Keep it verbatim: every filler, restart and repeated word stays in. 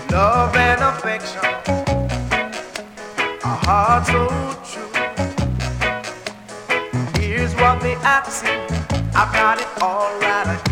love and affection, a heart so true. Here's what they ask me, I've got it all right.